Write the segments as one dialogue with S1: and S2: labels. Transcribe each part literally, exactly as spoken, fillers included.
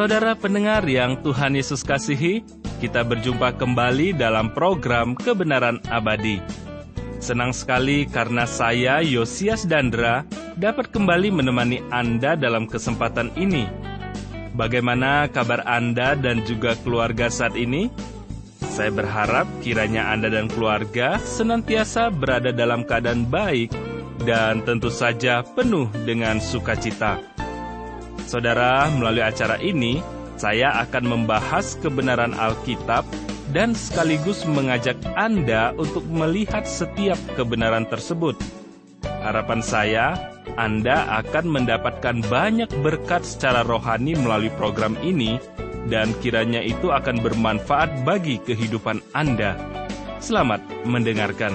S1: Saudara pendengar yang Tuhan Yesus kasihi, kita berjumpa kembali dalam program Kebenaran Abadi. Senang sekali karena saya, Yosias Dandra, dapat kembali menemani Anda dalam kesempatan ini. Bagaimana kabar Anda dan juga keluarga saat ini? Saya berharap kiranya Anda dan keluarga senantiasa berada dalam keadaan baik dan tentu saja penuh dengan sukacita. Saudara, melalui acara ini, saya akan membahas kebenaran Alkitab dan sekaligus mengajak Anda untuk melihat setiap kebenaran tersebut. Harapan saya, Anda akan mendapatkan banyak berkat secara rohani melalui program ini, dan kiranya itu akan bermanfaat bagi kehidupan Anda. Selamat mendengarkan.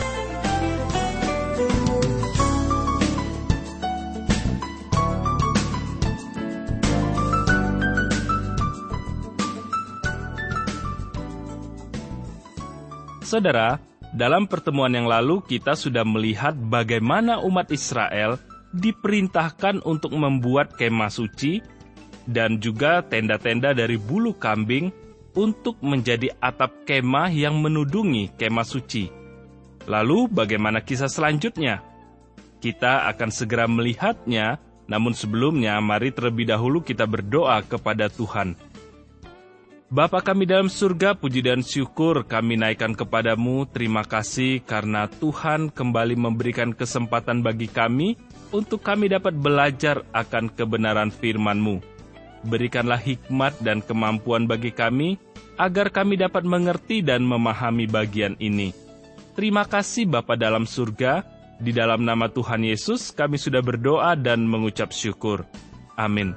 S1: Saudara, dalam pertemuan yang lalu kita sudah melihat bagaimana umat Israel diperintahkan untuk membuat kemah suci dan juga tenda-tenda dari bulu kambing untuk menjadi atap kemah yang menudungi kemah suci. Lalu bagaimana kisah selanjutnya? Kita akan segera melihatnya, namun sebelumnya mari terlebih dahulu kita berdoa kepada Tuhan. Bapa kami dalam surga, puji dan syukur kami naikkan kepadamu. Terima kasih karena Tuhan kembali memberikan kesempatan bagi kami untuk kami dapat belajar akan kebenaran firman-Mu. Berikanlah hikmat dan kemampuan bagi kami, agar kami dapat mengerti dan memahami bagian ini. Terima kasih Bapa dalam surga, di dalam nama Tuhan Yesus kami sudah berdoa dan mengucap syukur. Amin.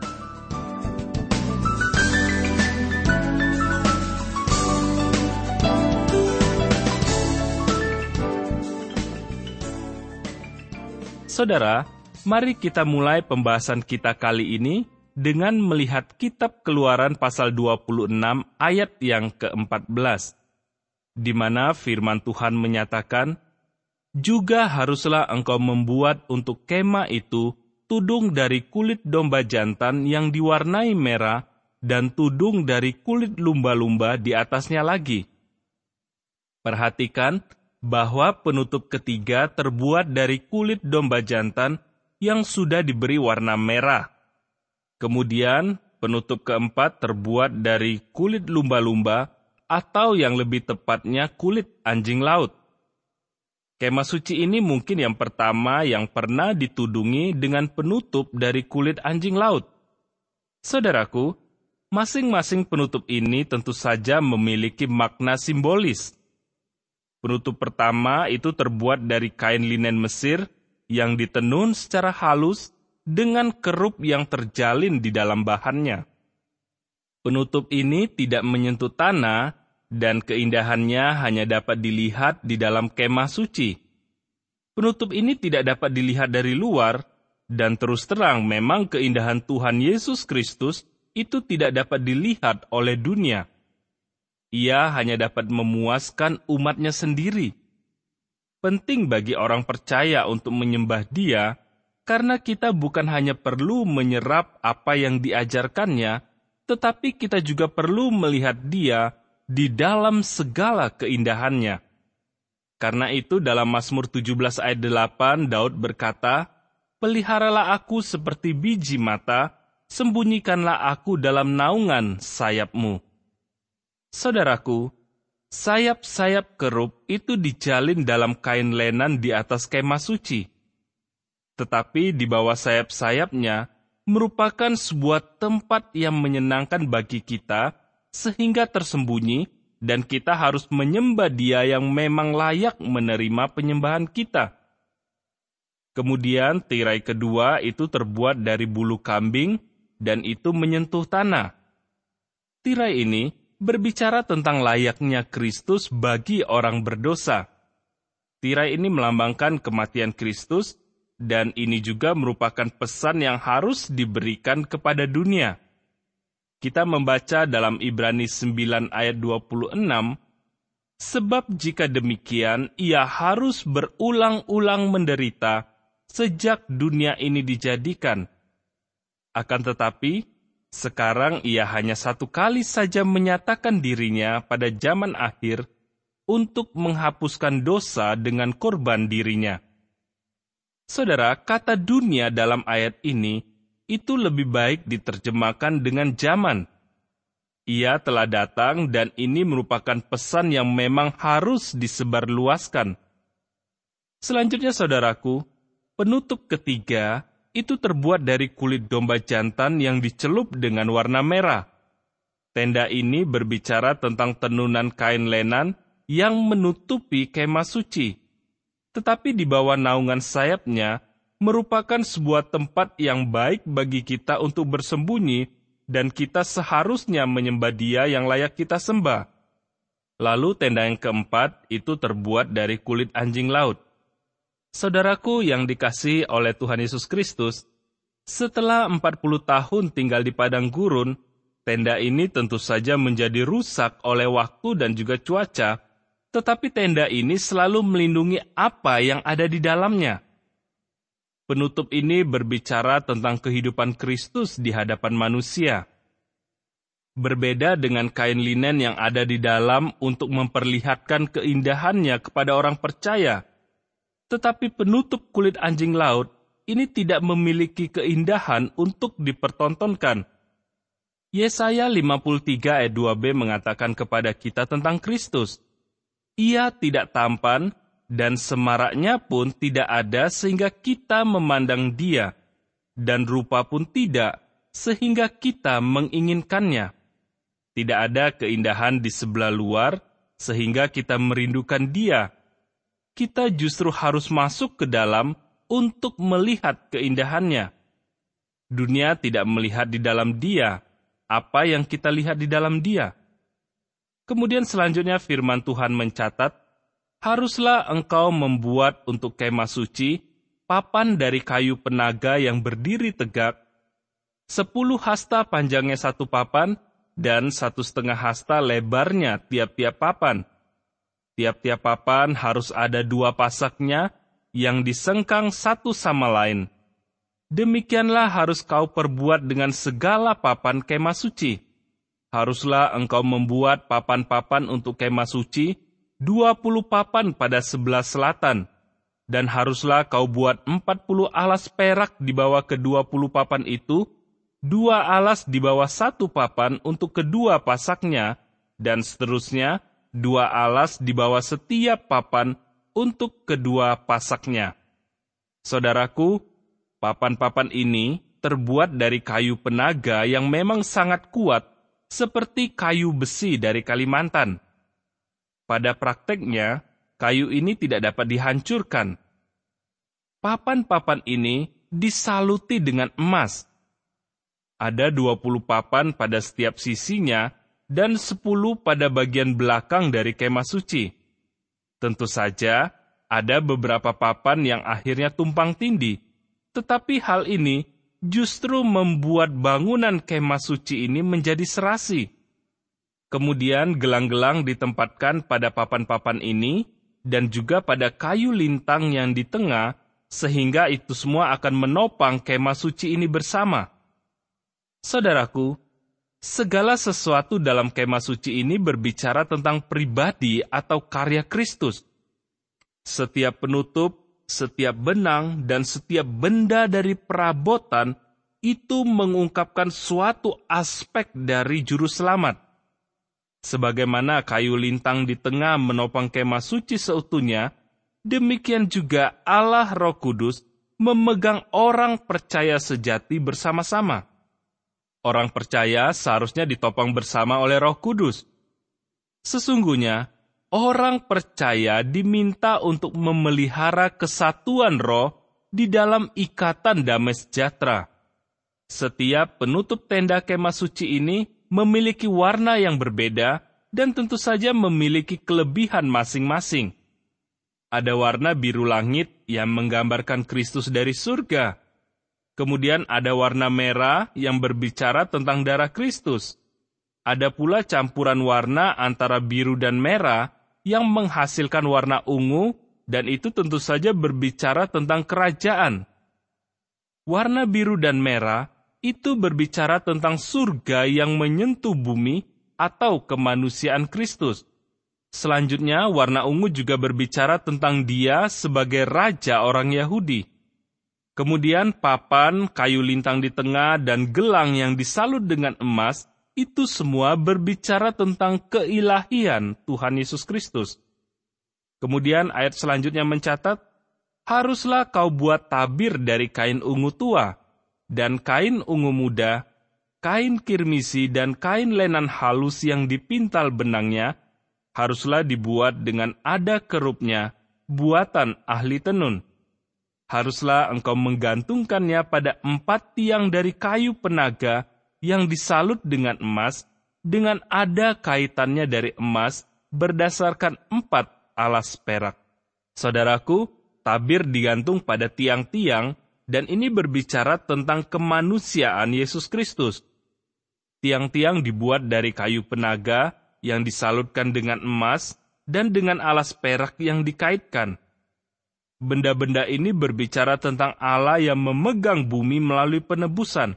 S1: Saudara, mari kita mulai pembahasan kita kali ini dengan melihat kitab Keluaran pasal dua puluh enam ayat yang keempat belas, di mana firman Tuhan menyatakan, "Juga haruslah engkau membuat untuk kemah itu tudung dari kulit domba jantan yang diwarnai merah dan tudung dari kulit lumba-lumba di atasnya lagi." Perhatikan bahwa penutup ketiga terbuat dari kulit domba jantan yang sudah diberi warna merah. Kemudian, penutup keempat terbuat dari kulit lumba-lumba atau yang lebih tepatnya kulit anjing laut. Kemah suci ini mungkin yang pertama yang pernah ditudungi dengan penutup dari kulit anjing laut. Saudaraku, masing-masing penutup ini tentu saja memiliki makna simbolis. Penutup pertama itu terbuat dari kain linen Mesir yang ditenun secara halus dengan kerup yang terjalin di dalam bahannya. Penutup ini tidak menyentuh tanah dan keindahannya hanya dapat dilihat di dalam kemah suci. Penutup ini tidak dapat dilihat dari luar, dan terus terang memang keindahan Tuhan Yesus Kristus itu tidak dapat dilihat oleh dunia. Ia hanya dapat memuaskan umatnya sendiri. Penting bagi orang percaya untuk menyembah Dia, karena kita bukan hanya perlu menyerap apa yang diajarkannya, tetapi kita juga perlu melihat Dia di dalam segala keindahannya. Karena itu dalam Mazmur tujuh belas ayat delapan, Daud berkata, "Peliharalah aku seperti biji mata, sembunyikanlah aku dalam naungan sayap-Mu." Saudaraku, sayap-sayap kerup itu dijalin dalam kain lenan di atas kemah suci. Tetapi di bawah sayap-sayapnya merupakan sebuah tempat yang menyenangkan bagi kita, sehingga tersembunyi, dan kita harus menyembah Dia yang memang layak menerima penyembahan kita. Kemudian tirai kedua itu terbuat dari bulu kambing, dan itu menyentuh tanah. Tirai ini berbicara tentang layaknya Kristus bagi orang berdosa. Tirai ini melambangkan kematian Kristus, dan ini juga merupakan pesan yang harus diberikan kepada dunia. Kita membaca dalam Ibrani sembilan ayat dua puluh enam, "Sebab jika demikian, ia harus berulang-ulang menderita sejak dunia ini dijadikan. Akan tetapi, Sekarang ia hanya satu kali saja menyatakan dirinya pada zaman akhir untuk menghapuskan dosa dengan korban dirinya. Saudara, kata dunia dalam ayat ini itu lebih baik diterjemahkan dengan zaman. Ia telah datang dan ini merupakan pesan yang memang harus disebarluaskan. Selanjutnya saudaraku, penutup ketiga itu terbuat dari kulit domba jantan yang dicelup dengan warna merah. Tenda ini berbicara tentang tenunan kain lenan yang menutupi kemah suci. Tetapi di bawah naungan sayapnya merupakan sebuah tempat yang baik bagi kita untuk bersembunyi dan kita seharusnya menyembah Dia yang layak kita sembah. Lalu tenda yang keempat itu terbuat dari kulit anjing laut. Saudaraku yang dikasihi oleh Tuhan Yesus Kristus, setelah empat puluh tahun tinggal di padang gurun, tenda ini tentu saja menjadi rusak oleh waktu dan juga cuaca, tetapi tenda ini selalu melindungi apa yang ada di dalamnya. Penutup ini berbicara tentang kehidupan Kristus di hadapan manusia. Berbeda dengan kain linen yang ada di dalam untuk memperlihatkan keindahannya kepada orang percaya, tetapi penutup kulit anjing laut ini tidak memiliki keindahan untuk dipertontonkan. Yesaya lima puluh tiga ayat dua b mengatakan kepada kita tentang Kristus, Ia tidak tampan dan semaraknya pun tidak ada sehingga kita memandang Dia, dan rupa pun tidak sehingga kita menginginkannya. Tidak ada keindahan di sebelah luar sehingga kita merindukan Dia. Kita justru harus masuk ke dalam untuk melihat keindahannya. Dunia tidak melihat di dalam Dia apa yang kita lihat di dalam Dia. Kemudian selanjutnya firman Tuhan mencatat, haruslah engkau membuat untuk kemah suci papan dari kayu penaga yang berdiri tegak, sepuluh hasta panjangnya satu papan, dan satu setengah hasta lebarnya tiap-tiap papan. Tiap-tiap papan harus ada dua pasaknya yang disengkang satu sama lain. Demikianlah harus kau perbuat dengan segala papan kemah suci. Haruslah engkau membuat papan-papan untuk kemah suci, dua puluh papan pada sebelah selatan, dan haruslah kau buat empat puluh alas perak di bawah kedua puluh papan itu, dua alas di bawah satu papan untuk kedua pasaknya, dan seterusnya, dua alas di bawah setiap papan untuk kedua pasaknya. Saudaraku, papan-papan ini terbuat dari kayu penaga yang memang sangat kuat, seperti kayu besi dari Kalimantan. Pada prakteknya, kayu ini tidak dapat dihancurkan. Papan-papan ini disaluti dengan emas. Ada dua puluh papan pada setiap sisinya, dan sepuluh pada bagian belakang dari kemah suci. Tentu saja, ada beberapa papan yang akhirnya tumpang tindih, tetapi hal ini justru membuat bangunan kemah suci ini menjadi serasi. Kemudian gelang-gelang ditempatkan pada papan-papan ini, dan juga pada kayu lintang yang di tengah, sehingga itu semua akan menopang kemah suci ini bersama. Saudaraku, segala sesuatu dalam kemah suci ini berbicara tentang pribadi atau karya Kristus. Setiap penutup, setiap benang, dan setiap benda dari perabotan itu mengungkapkan suatu aspek dari juru selamat. Sebagaimana kayu lintang di tengah menopang kemah suci seutuhnya, demikian juga Allah Roh Kudus memegang orang percaya sejati bersama-sama. Orang percaya seharusnya ditopang bersama oleh Roh Kudus. Sesungguhnya, orang percaya diminta untuk memelihara kesatuan roh di dalam ikatan damai sejahtera. Setiap penutup tenda kemah suci ini memiliki warna yang berbeda dan tentu saja memiliki kelebihan masing-masing. Ada warna biru langit yang menggambarkan Kristus dari surga. Kemudian ada warna merah yang berbicara tentang darah Kristus. Ada pula campuran warna antara biru dan merah yang menghasilkan warna ungu, dan itu tentu saja berbicara tentang kerajaan. Warna biru dan merah itu berbicara tentang surga yang menyentuh bumi atau kemanusiaan Kristus. Selanjutnya, warna ungu juga berbicara tentang Dia sebagai Raja orang Yahudi. Kemudian papan, kayu lintang di tengah, dan gelang yang disalut dengan emas, itu semua berbicara tentang keilahian Tuhan Yesus Kristus. Kemudian ayat selanjutnya mencatat, haruslah kau buat tabir dari kain ungu tua, dan kain ungu muda, kain kirmisi, dan kain lenan halus yang dipintal benangnya, haruslah dibuat dengan ada kerupnya, buatan ahli tenun. Haruslah engkau menggantungkannya pada empat tiang dari kayu penaga yang disalut dengan emas, dengan ada kaitannya dari emas berdasarkan empat alas perak. Saudaraku, tabir digantung pada tiang-tiang, dan ini berbicara tentang kemanusiaan Yesus Kristus. Tiang-tiang dibuat dari kayu penaga yang disalutkan dengan emas dan dengan alas perak yang dikaitkan. Benda-benda ini berbicara tentang Allah yang memegang bumi melalui penebusan.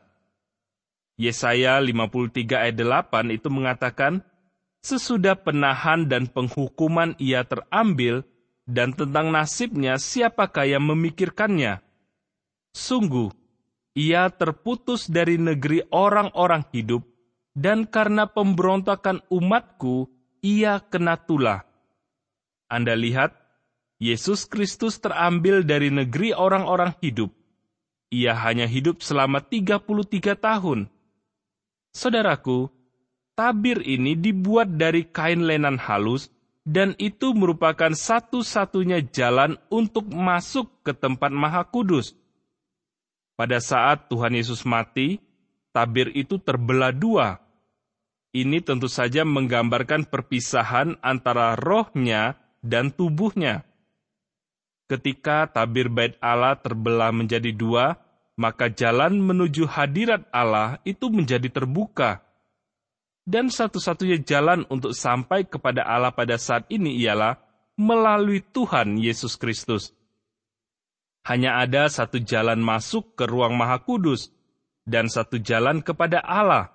S1: Yesaya lima puluh tiga ayat delapan itu mengatakan, sesudah penahan dan penghukuman ia terambil, dan tentang nasibnya siapakah yang memikirkannya? Sungguh, ia terputus dari negeri orang-orang hidup, dan karena pemberontakan umatku, ia kena tulah. Anda lihat, Yesus Kristus terambil dari negeri orang-orang hidup. Ia hanya hidup selama tiga puluh tiga tahun. Saudaraku, tabir ini dibuat dari kain lenan halus, dan itu merupakan satu-satunya jalan untuk masuk ke tempat Maha Kudus. Pada saat Tuhan Yesus mati, tabir itu terbelah dua. Ini tentu saja menggambarkan perpisahan antara rohnya dan tubuhnya. Ketika tabir bait Allah terbelah menjadi dua, maka jalan menuju hadirat Allah itu menjadi terbuka. Dan satu-satunya jalan untuk sampai kepada Allah pada saat ini ialah melalui Tuhan Yesus Kristus. Hanya ada satu jalan masuk ke ruang Maha Kudus, dan satu jalan kepada Allah.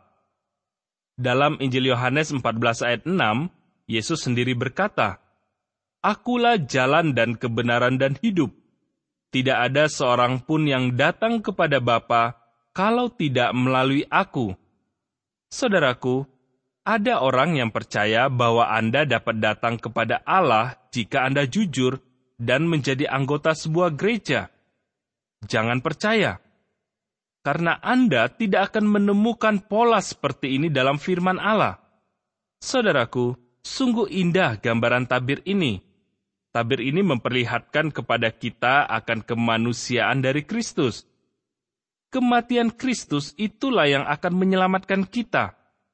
S1: Dalam Injil Yohanes empat belas ayat enam, Yesus sendiri berkata, Akulah jalan dan kebenaran dan hidup. Tidak ada seorang pun yang datang kepada Bapa kalau tidak melalui aku. Saudaraku, ada orang yang percaya bahwa Anda dapat datang kepada Allah jika Anda jujur dan menjadi anggota sebuah gereja. Jangan percaya, karena Anda tidak akan menemukan pola seperti ini dalam firman Allah. Saudaraku, sungguh indah gambaran tabir ini. Tabir ini memperlihatkan kepada kita akan kemanusiaan dari Kristus. Kematian Kristus itulah yang akan menyelamatkan kita.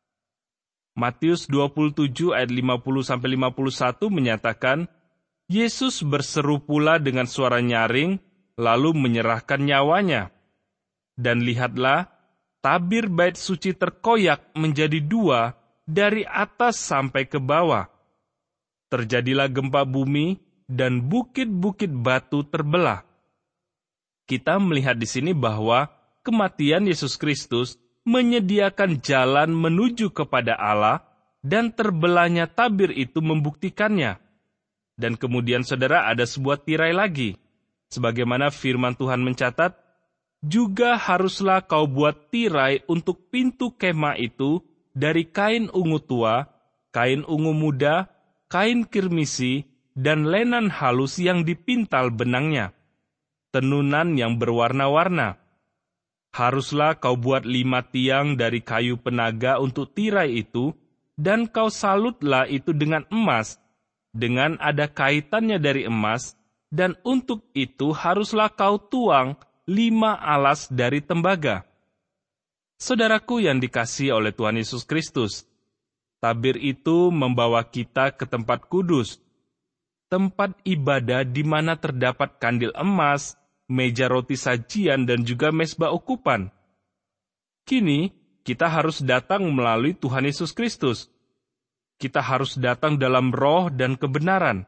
S1: Matius dua puluh tujuh ayat lima puluh sampai lima puluh satu menyatakan, Yesus berseru pula dengan suara nyaring, lalu menyerahkan nyawanya. Dan lihatlah, tabir bait suci terkoyak menjadi dua dari atas sampai ke bawah. Terjadilah gempa bumi, dan bukit-bukit batu terbelah. Kita melihat di sini bahwa kematian Yesus Kristus menyediakan jalan menuju kepada Allah, dan terbelahnya tabir itu membuktikannya. Dan kemudian saudara ada sebuah tirai lagi. Sebagaimana firman Tuhan mencatat, juga haruslah kau buat tirai untuk pintu kemah itu dari kain ungu tua, kain ungu muda, kain kirmisi, dan lenan halus yang dipintal benangnya, tenunan yang berwarna-warna. Haruslah kau buat lima tiang dari kayu penaga untuk tirai itu, dan kau salutlah itu dengan emas, dengan ada kaitannya dari emas, dan untuk itu haruslah kau tuang lima alas dari tembaga. Saudaraku yang dikasihi oleh Tuhan Yesus Kristus, tabir itu membawa kita ke tempat kudus, tempat ibadah di mana terdapat kandil emas, meja roti sajian, dan juga mezbah ukupan. Kini, kita harus datang melalui Tuhan Yesus Kristus. Kita harus datang dalam roh dan kebenaran.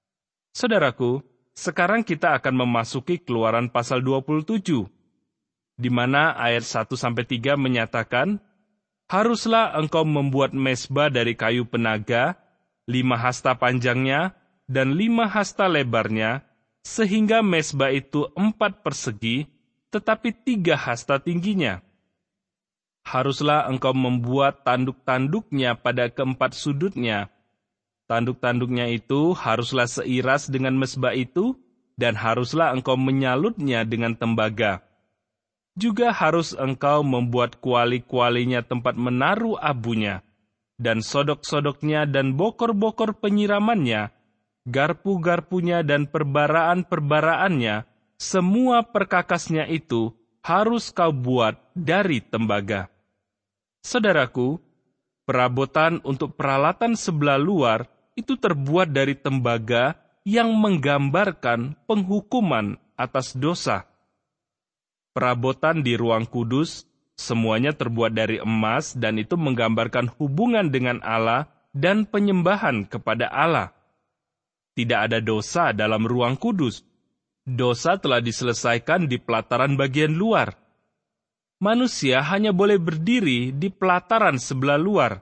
S1: Saudaraku, sekarang kita akan memasuki Keluaran pasal dua puluh tujuh. di mana ayat satu sampai tiga menyatakan, "Haruslah engkau membuat mezbah dari kayu penaga, lima hasta panjangnya dan lima hasta lebarnya, sehingga mezbah itu empat persegi, tetapi tiga hasta tingginya. Haruslah engkau membuat tanduk-tanduknya pada keempat sudutnya. Tanduk-tanduknya itu haruslah seiras dengan mezbah itu, dan haruslah engkau menyalutnya dengan tembaga. Juga harus engkau membuat kuali-kualinya tempat menaruh abunya, dan sodok-sodoknya dan bokor-bokor penyiramannya, garpu-garpunya dan perbaraan-perbaraannya, semua perkakasnya itu harus kau buat dari tembaga." Saudaraku, perabotan untuk peralatan sebelah luar itu terbuat dari tembaga yang menggambarkan penghukuman atas dosa. Perabotan di ruang kudus semuanya terbuat dari emas, dan itu menggambarkan hubungan dengan Allah dan penyembahan kepada Allah. Tidak ada dosa dalam ruang kudus. Dosa telah diselesaikan di pelataran bagian luar. Manusia hanya boleh berdiri di pelataran sebelah luar.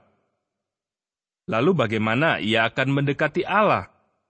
S1: Lalu bagaimana ia akan mendekati Allah?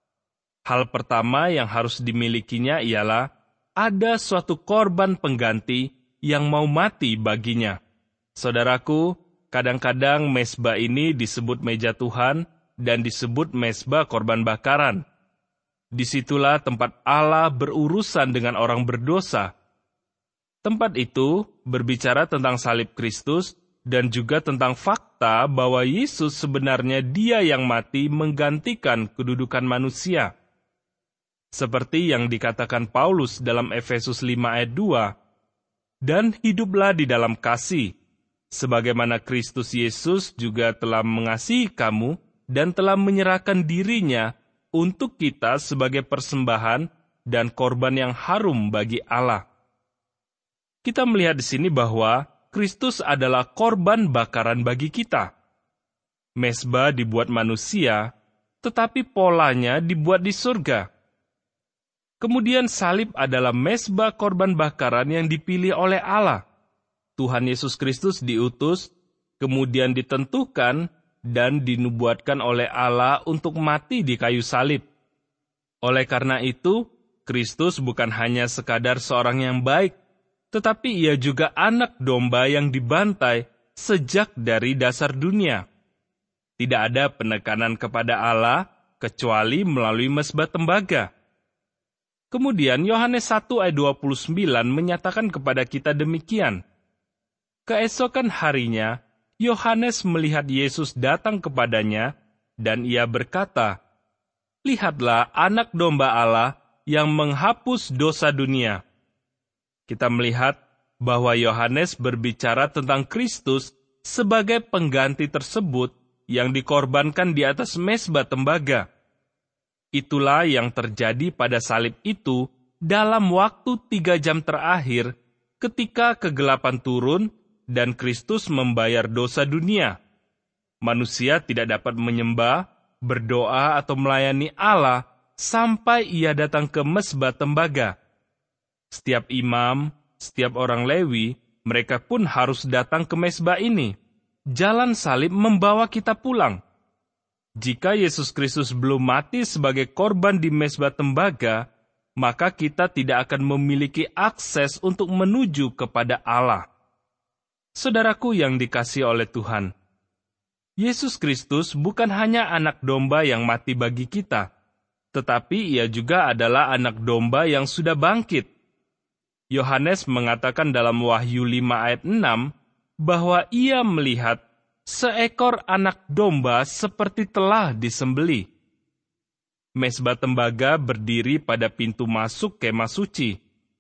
S1: Hal pertama yang harus dimilikinya ialah ada suatu korban pengganti yang mau mati baginya. Saudaraku, kadang-kadang mezbah ini disebut meja Tuhan dan disebut mezbah korban bakaran. Disitulah tempat Allah berurusan dengan orang berdosa. Tempat itu berbicara tentang salib Kristus dan juga tentang fakta bahwa Yesus sebenarnya Dia yang mati menggantikan kedudukan manusia. Seperti yang dikatakan Paulus dalam Efesus lima ayat dua, "Dan hiduplah di dalam kasih, sebagaimana Kristus Yesus juga telah mengasihi kamu dan telah menyerahkan dirinya untuk kita sebagai persembahan dan korban yang harum bagi Allah." Kita melihat di sini bahwa Kristus adalah korban bakaran bagi kita. Mezbah dibuat manusia, tetapi polanya dibuat di surga. Kemudian salib adalah mezbah korban bakaran yang dipilih oleh Allah. Tuhan Yesus Kristus diutus, kemudian ditentukan dan dinubuatkan oleh Allah untuk mati di kayu salib. Oleh karena itu, Kristus bukan hanya sekadar seorang yang baik, tetapi ia juga anak domba yang dibantai sejak dari dasar dunia. Tidak ada penekanan kepada Allah kecuali melalui mezbah tembaga. Kemudian Yohanes satu ayat dua puluh sembilan menyatakan kepada kita demikian. Keesokan harinya, Yohanes melihat Yesus datang kepadanya, dan ia berkata, "Lihatlah anak domba Allah yang menghapus dosa dunia." Kita melihat bahwa Yohanes berbicara tentang Kristus sebagai pengganti tersebut yang dikorbankan di atas mezbah tembaga. Itulah yang terjadi pada salib itu dalam waktu tiga jam terakhir ketika kegelapan turun dan Kristus membayar dosa dunia. Manusia tidak dapat menyembah, berdoa, atau melayani Allah sampai ia datang ke mezbah tembaga. Setiap imam, setiap orang Lewi, mereka pun harus datang ke mezbah ini. Jalan salib membawa kita pulang. Jika Yesus Kristus belum mati sebagai korban di mezbah tembaga, maka kita tidak akan memiliki akses untuk menuju kepada Allah. Saudaraku yang dikasihi oleh Tuhan, Yesus Kristus bukan hanya anak domba yang mati bagi kita, tetapi ia juga adalah anak domba yang sudah bangkit. Yohanes mengatakan dalam Wahyu lima ayat enam bahwa ia melihat seekor anak domba seperti telah disembelih. Mezbah tembaga berdiri pada pintu masuk kemah suci.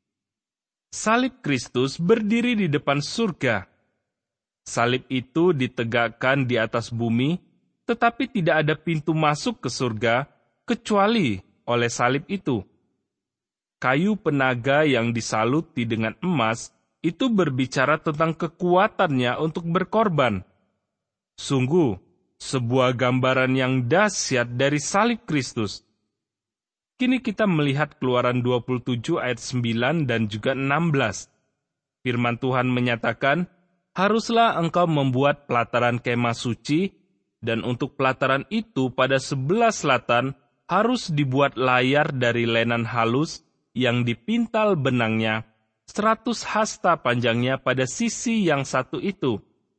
S1: Salib Kristus berdiri di depan surga. Salib itu ditegakkan di atas bumi, tetapi tidak ada pintu masuk ke surga kecuali oleh salib itu. Kayu penaga yang disaluti dengan emas itu berbicara tentang kekuatannya untuk berkorban. Sungguh, sebuah gambaran yang dahsyat dari salib Kristus. Kini kita melihat Keluaran dua puluh tujuh ayat sembilan dan juga enam belas. Firman Tuhan menyatakan, haruslah engkau membuat pelataran kemah suci, dan untuk pelataran itu pada sebelah selatan harus dibuat layar dari lenan halus yang dipintal benangnya, seratus hasta panjangnya pada sisi yang satu itu.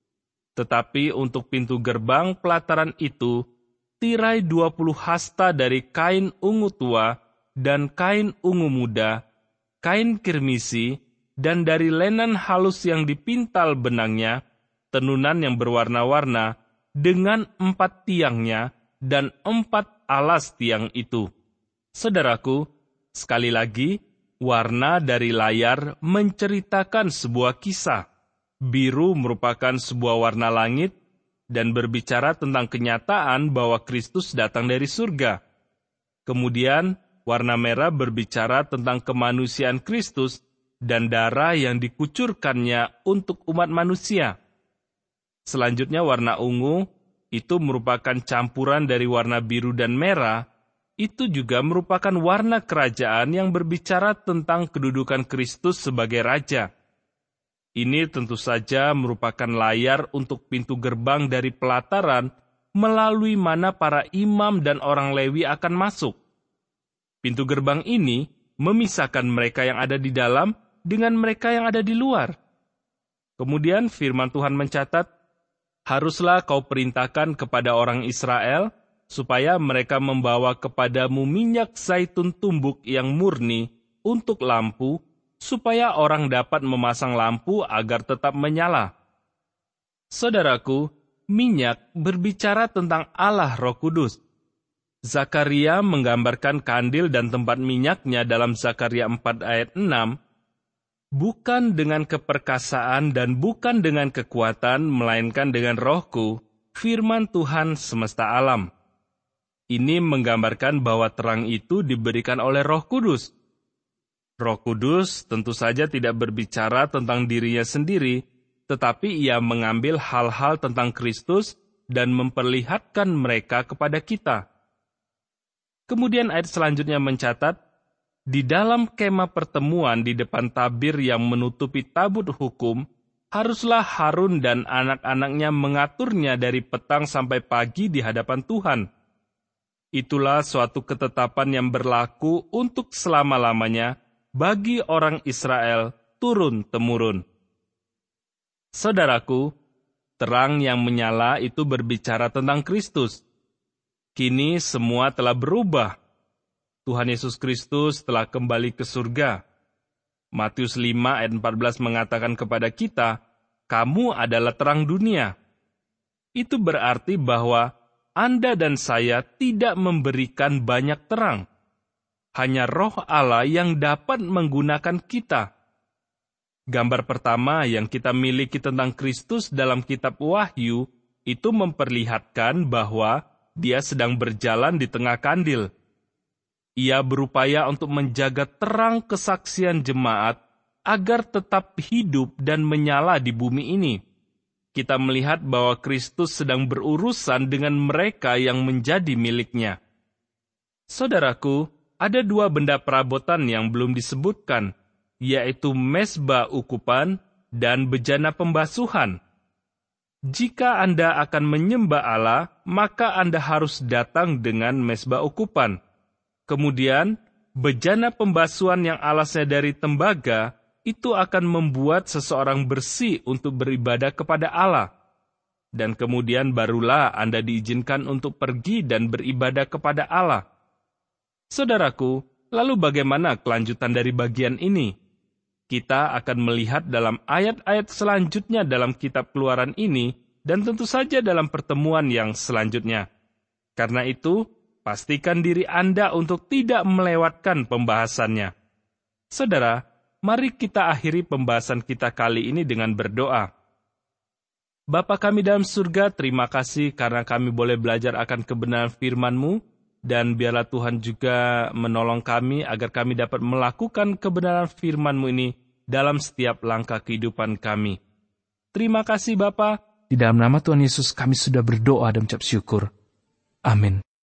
S1: Tetapi untuk pintu gerbang pelataran itu, tirai dua puluh hasta dari kain ungu tua dan kain ungu muda, kain kirmisi, dan dari lenan halus yang dipintal benangnya, tenunan yang berwarna-warna, dengan empat tiangnya dan empat alas tiang itu. Saudaraku, sekali lagi, warna dari layar menceritakan sebuah kisah. Biru merupakan sebuah warna langit dan berbicara tentang kenyataan bahwa Kristus datang dari surga. Kemudian, warna merah berbicara tentang kemanusiaan Kristus dan darah yang dikucurkannya untuk umat manusia. Selanjutnya warna ungu, itu merupakan campuran dari warna biru dan merah, itu juga merupakan warna kerajaan yang berbicara tentang kedudukan Kristus sebagai Raja. Ini tentu saja merupakan layar untuk pintu gerbang dari pelataran melalui mana para imam dan orang Lewi akan masuk. Pintu gerbang ini memisahkan mereka yang ada di dalam dengan mereka yang ada di luar. Kemudian firman Tuhan mencatat, haruslah kau perintahkan kepada orang Israel, supaya mereka membawa kepadamu minyak zaitun tumbuk yang murni untuk lampu, supaya orang dapat memasang lampu agar tetap menyala. Saudaraku, minyak berbicara tentang Allah Roh Kudus. Zakaria menggambarkan kandil dan tempat minyaknya dalam Zakaria empat ayat enam, bukan dengan keperkasaan dan bukan dengan kekuatan, melainkan dengan rohku, firman Tuhan semesta alam. Ini menggambarkan bahwa terang itu diberikan oleh Roh Kudus. Roh Kudus tentu saja tidak berbicara tentang dirinya sendiri, tetapi ia mengambil hal-hal tentang Kristus dan memperlihatkan mereka kepada kita. Kemudian ayat selanjutnya mencatat, di dalam kemah pertemuan di depan tabir yang menutupi tabut hukum, haruslah Harun dan anak-anaknya mengaturnya dari petang sampai pagi di hadapan Tuhan. Itulah suatu ketetapan yang berlaku untuk selama-lamanya bagi orang Israel turun-temurun. Saudaraku, terang yang menyala itu berbicara tentang Kristus. Kini semua telah berubah. Tuhan Yesus Kristus telah kembali ke surga. Matius lima ayat empat belas mengatakan kepada kita, kamu adalah terang dunia. Itu berarti bahwa Anda dan saya tidak memberikan banyak terang. Hanya Roh Allah yang dapat menggunakan kita. Gambar pertama yang kita miliki tentang Kristus dalam kitab Wahyu itu memperlihatkan bahwa Dia sedang berjalan di tengah kandil. Ia berupaya untuk menjaga terang kesaksian jemaat agar tetap hidup dan menyala di bumi ini. Kita melihat bahwa Kristus sedang berurusan dengan mereka yang menjadi miliknya. Saudaraku, ada dua benda perabotan yang belum disebutkan, yaitu mezbah ukupan dan bejana pembasuhan. Jika Anda akan menyembah Allah, maka Anda harus datang dengan mezbah ukupan. Kemudian, bejana pembasuhan yang alasnya dari tembaga, itu akan membuat seseorang bersih untuk beribadah kepada Allah. Dan kemudian barulah Anda diizinkan untuk pergi dan beribadah kepada Allah. Saudaraku, lalu bagaimana kelanjutan dari bagian ini? Kita akan melihat dalam ayat-ayat selanjutnya dalam kitab Keluaran ini, dan tentu saja dalam pertemuan yang selanjutnya. Karena itu, pastikan diri Anda untuk tidak melewatkan pembahasannya. Saudara, mari kita akhiri pembahasan kita kali ini dengan berdoa. Bapa kami dalam surga, terima kasih karena kami boleh belajar akan kebenaran firman-Mu, dan biarlah Tuhan juga menolong kami agar kami dapat melakukan kebenaran firman-Mu ini dalam setiap langkah kehidupan kami. Terima kasih Bapa. Di dalam nama Tuhan Yesus kami sudah berdoa dan ucap syukur. Amin.